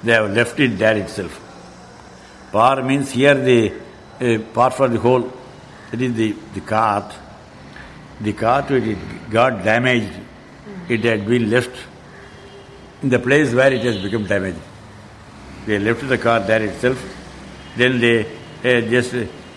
They have left it there itself. Par means here the part for the whole. That is the cart. The cart, it got damaged. It had been left in the place where it has become damaged. They left the cart there itself. Then they just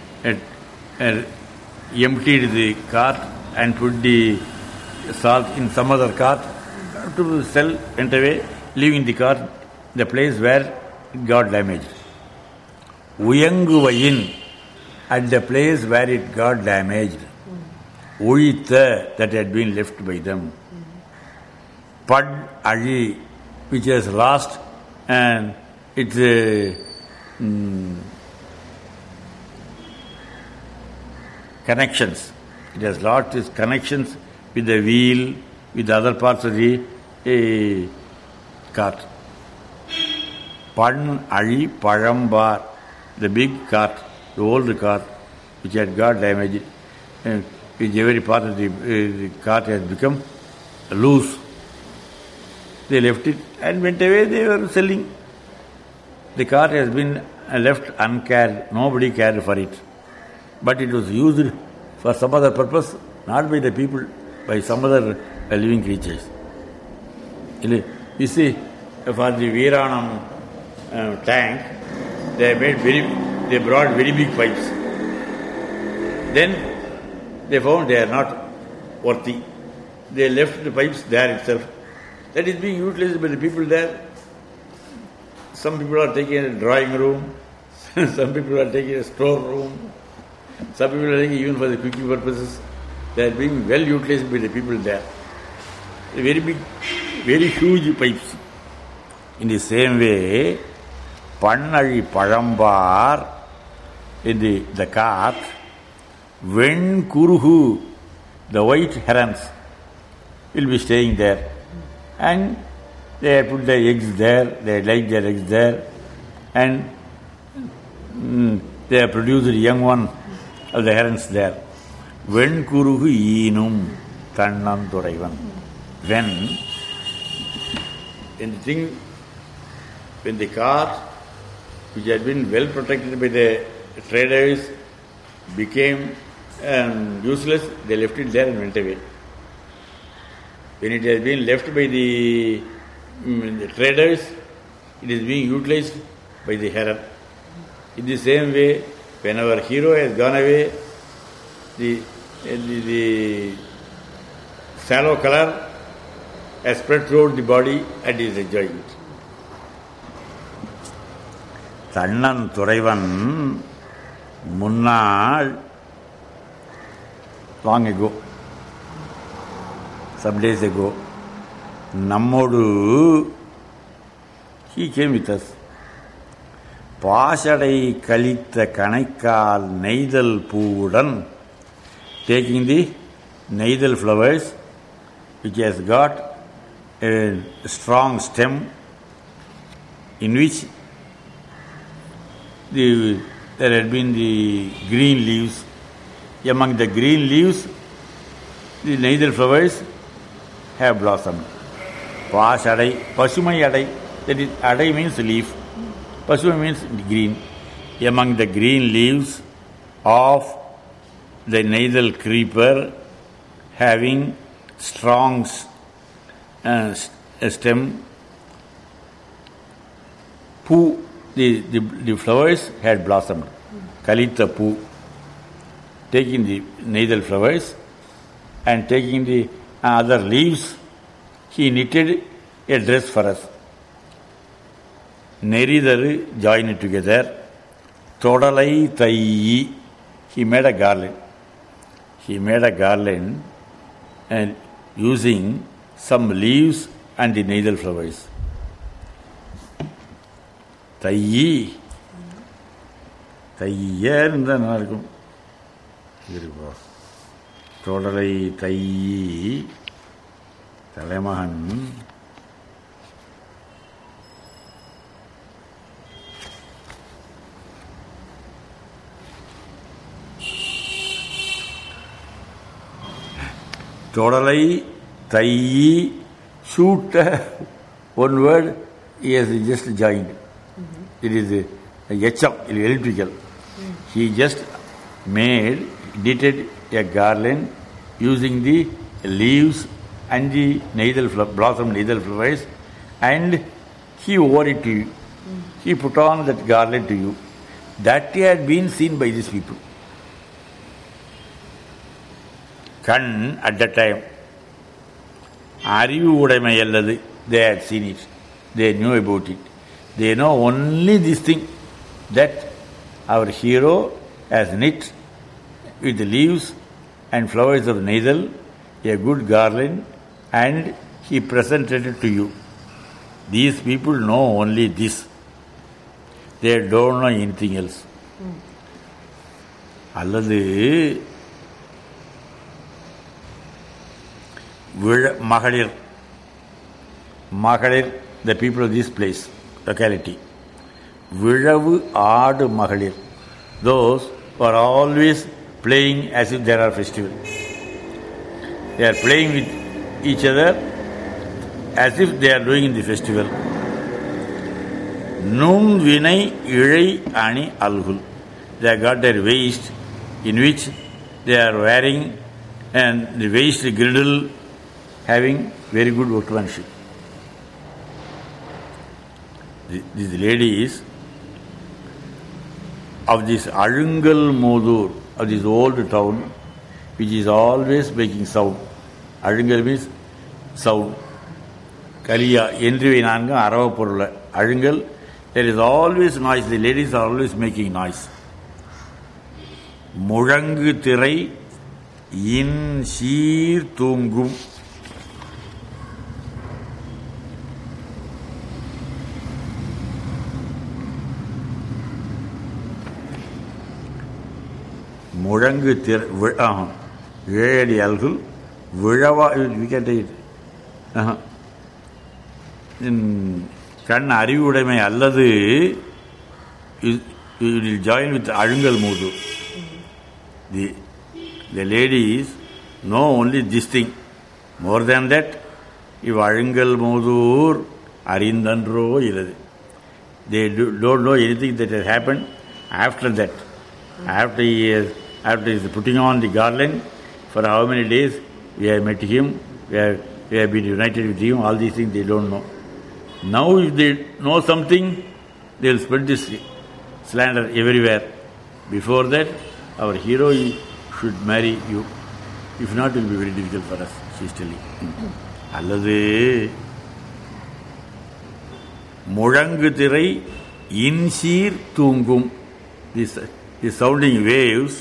emptied the cart and put the salt in some other cart to sell, went away, leaving the cart the place where it got damaged. Uyanguvayin, at the place where it got damaged. Uyitha, that had been left by them. Pad Aji, which has lost and its connections. It has lost its connections with the wheel, with the other parts of the cart. Pan Aji Parambar, the big cart, the old cart, which had got damaged, which every part of the cart has become loose. They left it and went away. They were selling. The cart has been left uncared. Nobody cared for it. But it was used for some other purpose, not by the people, by some other living creatures. You see, for the Veeranam tank, they brought very big pipes. Then they found they are not worthy. They left the pipes there itself. That is being utilized by the people there. Some people are taking a drawing room. Some people are taking a store room. Some people are taking even for the cooking purposes. They are being well utilized by the people there. Very big, very huge pipes. In the same way, Pannari Parambar, in the cart, Ven Kuruhu, the white herons, will be staying there. And they put their eggs there, they laid their eggs there, and they have produced a young one of the herons there. Ven Kuruhu Inum Tannam Thuraivan. When the cart, which had been well protected by the traders, became useless, they left it there and went away. When it has been left by the traders, it is being utilized by the heron. In the same way, when our hero has gone away, the sallow color has spread throughout the body and is enjoying it. Tannan Thuraivan Munnal, long ago, some days ago, Nammodu, he came with us. Pashadai Kalitha Kanaikal Neidal Poodan, taking the neidal flowers, which has got a strong stem in which there had been the green leaves. Among the green leaves, the neidal flowers have blossomed. Pashadai, Pasumai Adai, that is, Adai means leaf, Pasumai means green. Among the green leaves of the neidal creeper having strong stem, poo, the flowers had blossomed. Kalitha poo. Taking the neidal flowers and taking the other leaves, he knitted a dress for us. Neridaru joined it together. Todalai Taiyi, he made a garland. He made a garland and using some leaves and the neidal flowers. Taiyi, Taiyer and Todalai Taiyi, Talemahan. Todalai Taiyi, shoot one word, he has just joined. It is a HM, electrical. He just knitted a garland using the leaves and the blossom needle flowers, and he wore it to you. He put on that garland to you. That had been seen by these people. Kan at that time, Arivu Udamai alladu, they had seen it. They knew about it. They know only this thing, that our hero has knit with the leaves and flowers of needle a good garland, and he presented it to you. These people know only this. They don't know anything else. Alladu Mahalir, the people of this place, locality. Vilavu Aadu Mahalir. Those who are always playing as if there are festivals. They are playing with each other as if they are doing in the festival. Num Vinay Ilai Ani Alhul. They have got their waist in which they are wearing, and the waist girdle having very good workmanship. These ladies of this Alungal Modur, of this old town, which is always making sound. Alungal means sound. Kaliya, Endrivi Nanga, Arava Purula. Alungal, there is always noise. The ladies are always making noise. Murangu Tirai In Sheer Tungum. Murangu Tirai, Vedi Alhul, Virava, we can take it. In Kan Arivudamai alladu, you will join with Alungal Modu. The ladies know only this thing. More than that, if Alungal Modur Arindandro iladu. They don't know anything that has happened after that. After he is putting on the garland, for how many days we have met him, we have been united with him, all these things they don't know. Now if they know something, they will spread this slander everywhere. Before that, our hero should marry you. If not, it will be very difficult for us, she is telling. Alladu Murangu Tirai Insheer Tungum. The sounding waves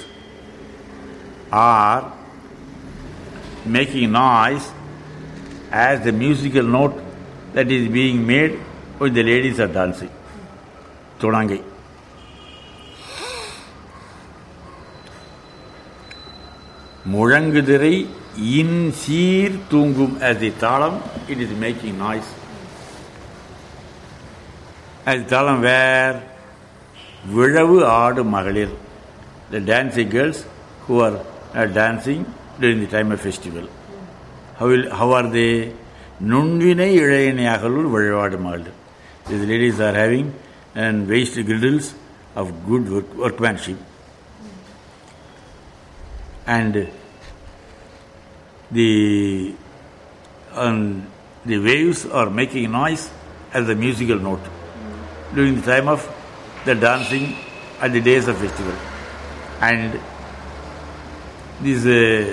are making noise as the musical note that is being made when the ladies are dancing. Todangai. Murangudirai in Sheer Tungum, as the talam, it is making noise. As the talam where Vilavu Aadu Mahalir, the dancing girls who are dancing during the time of festival. How are they? Nundvinai Ilayani Ahalul Vilavu Mahalir. These ladies are having waist girdles of good workmanship. And the waves are making noise as a musical note during the time of the dancing at the days of festival. And this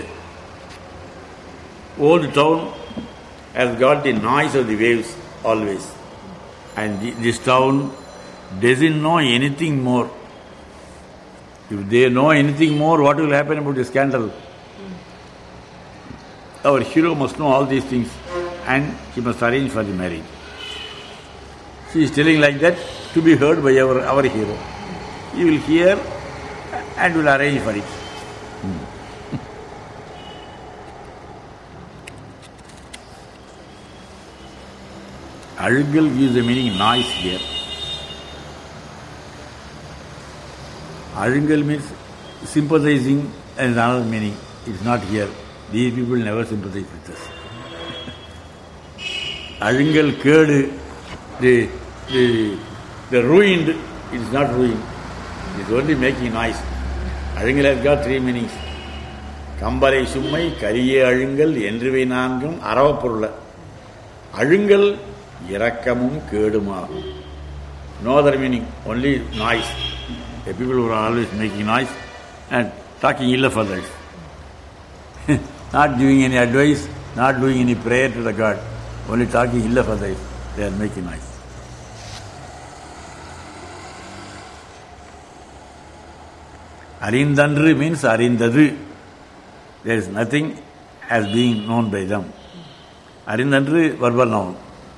old town has got the noise of the waves always. And this town doesn't know anything more. If they know anything more, what will happen about the scandal? Our hero must know all these things, and he must arrange for the marriage. She is telling like that to be heard by our hero. He will hear and will arrange for it. Alungal gives the meaning noise here. Alungal means sympathizing, and another meaning. It's not here. These people never sympathize with us. Alungal Kedu, The ruined, it is not ruined. It is only making noise. Azhungal has got three meanings. Kambale Summai, Kariye Azhungal, Endruve Nangam, Aravapurla. Azhungal, Irakkamum, Kedumagum. No other meaning, only noise. The people who are always making noise and talking ill of others. Not giving any advice, not doing any prayer to the God, only talking ill of others. They are making noise. Arindandru means Arindadu. There is nothing as being known by them. Arindandru, verbal noun.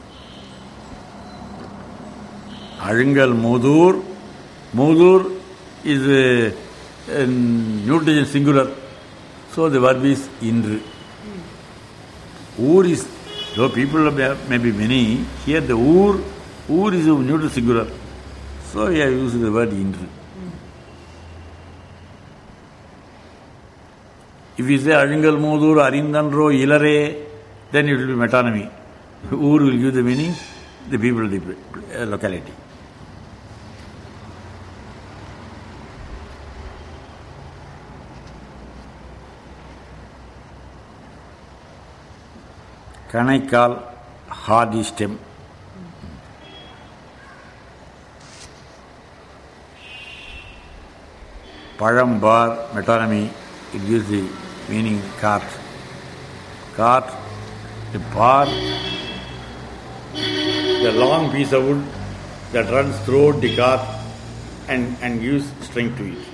Azhungal Mudur. Mudur is a nutrition singular. So the verb is Indru. Ur is, though people may be many, here the Ur is a neutral singular. So I have used the word Indru. If you say Azhungal Mudur, Arindandro, Ilare, then it will be metonymy. Ur will give the meaning, the people, the locality. Kanaikal, hardy stem. Pazham bar, metonymy, it gives the meaning cart. Cart, the bar, the long piece of wood that runs throughout the cart and gives strength to it.